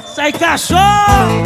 Sai, cachorro!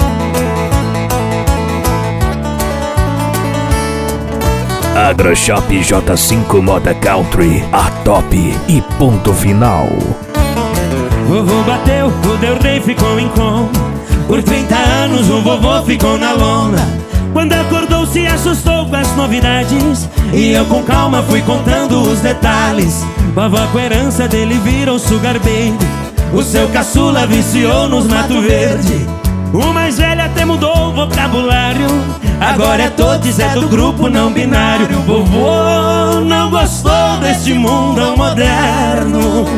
AgroShop J5 Moda Country, a top e ponto final. Vovô bateu, o Deu Rei ficou em coma. Por 30 anos o vovô ficou na lona. Quando acordou se assustou com as novidades, e eu com calma fui contando os detalhes. Vovó com a herança dele virou sugar baby. O seu caçula viciou nos Mato Verde. O mais velho até mudou o vocabulário. Agora é todos, é do grupo não binário. Vovô não gostou deste mundo moderno,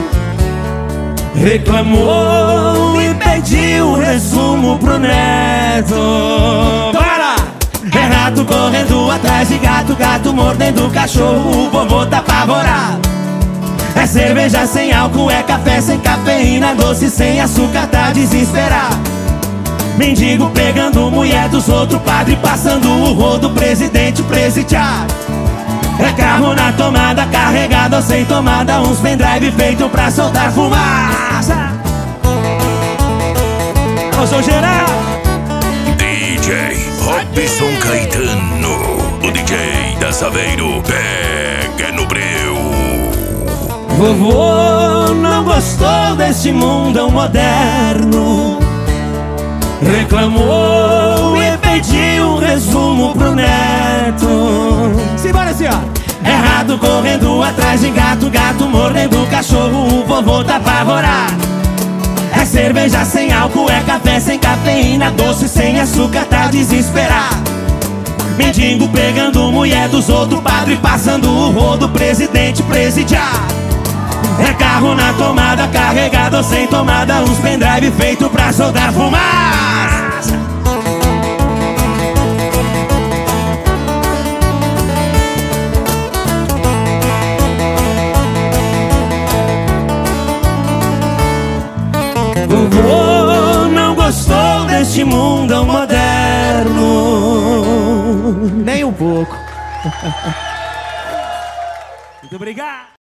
reclamou e pediu resumo pro neto. Para! É rato correndo atrás de gato, gato mordendo cachorro. O vovô tá apavorado. É cerveja sem álcool, é café sem cafeína, doce sem açúcar, tá desesperado. Mendigo pegando mulher dos outros, padre passando o rodo, presidente presidiário. É carro na tomada, carregado ou sem tomada, uns pendrive feito pra soltar fumaça. Eu sou geral. DJ Robson Caetano, o DJ da Saveiro, pega no breu. Vovô não gostou desse mundo moderno, reclamou e pediu um resumo pro neto. Simbora, senhora! É rato correndo atrás de gato, gato mordendo cachorro. O vovô tá apavorado. É cerveja sem álcool, é café sem cafeína, doce sem açúcar, tá desesperado. Mendigo pegando mulher dos outros, padre passando o rodo, presidente presidiário. É carro na tomada, carregado ou sem tomada, uns pendrive feito pra soltar fumaça. Vovô não gostou deste mundo moderno, Nem um pouco. Muito obrigado.